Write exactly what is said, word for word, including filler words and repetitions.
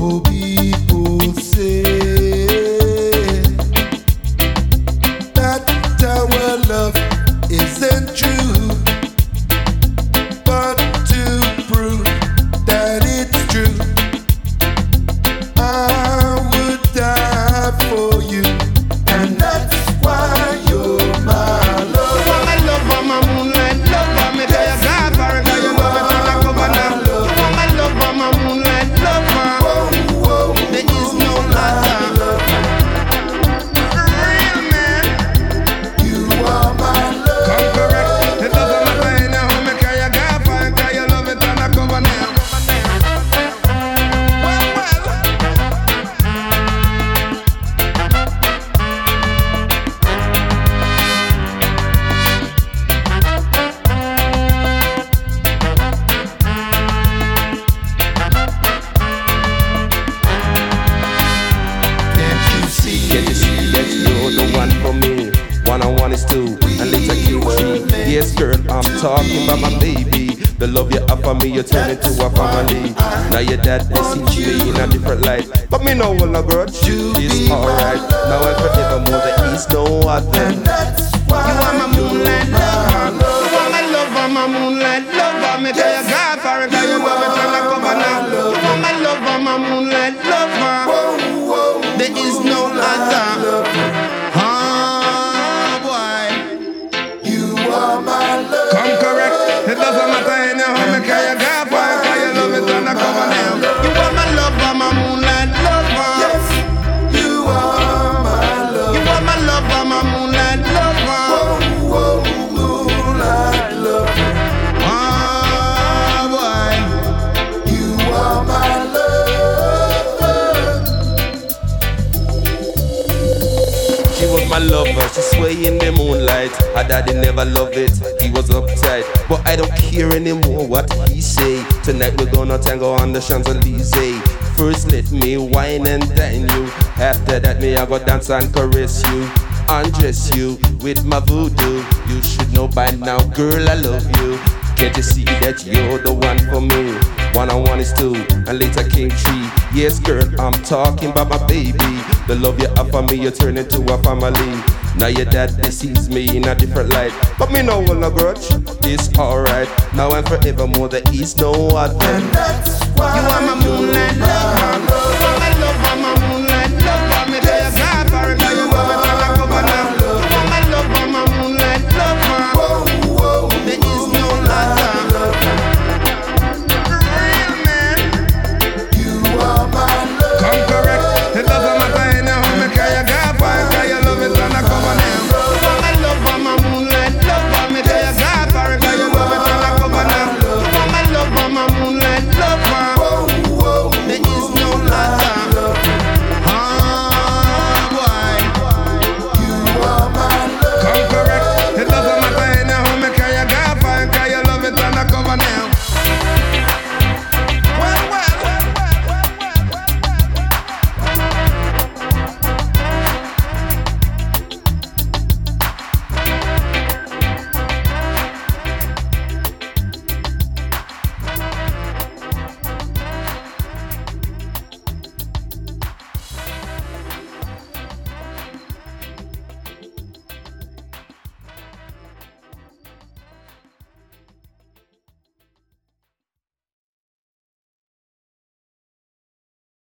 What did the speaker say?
Oh, people say that our love isn't true, but to prove that it's true, I would die for you, and that's why you're my love. You want my love on my moonlight lover, me tell you God for it, 'cause you love it on the cover now. You want my love on my moonlight lover, there is no other. Real man, You are my love. come correct. It doesn't matter anyhow, me tell you God for it, 'cause you love it on the cover now. Well, well. Can't you see? Can you see that you're the one for me? One on one is two, and later came three. Yes, girl, I'm talking about my baby. The love you offer me, you turn into a family. Now your dad, they see me in a different light, but me no one a grudge. It's alright. Now and forevermore, there is no other. And that's why You want my moonlight lover. You want my love on my moonlight lover. Me tell you God for it, 'cause you love it on the cover now. You want my love on my moonlight lover. There is no other. Ah, boy. you are my love. Come correct. It doesn't matter anyhow. Me tell you God for it, 'cause you love it on the cover now. You want my love on my moonlight lover. Yes, you are my love. You want my love on my moonlight lover. Whoa, moonlight love. Ah, boy. You are my love. She was my lover, she sway in the moonlight. Her daddy never loved it, he was uptight. But I don't care anymore what he say. Tonight we're gonna tango on the Champs-Élysées. First let me wine and dine you. After that me I go dance and caress you, undress you with my voodoo. You should know by now, girl, I love you. Can't you see that you're the one for me? One on one is two, and later came three. Yes, girl, I'm talking about my baby. The love you offer me, you turn into a family. Now your dad, they sees me in a different light, but me no one a grudge. It's alright. Now and forevermore, there is no other. And that's why You want my moonlight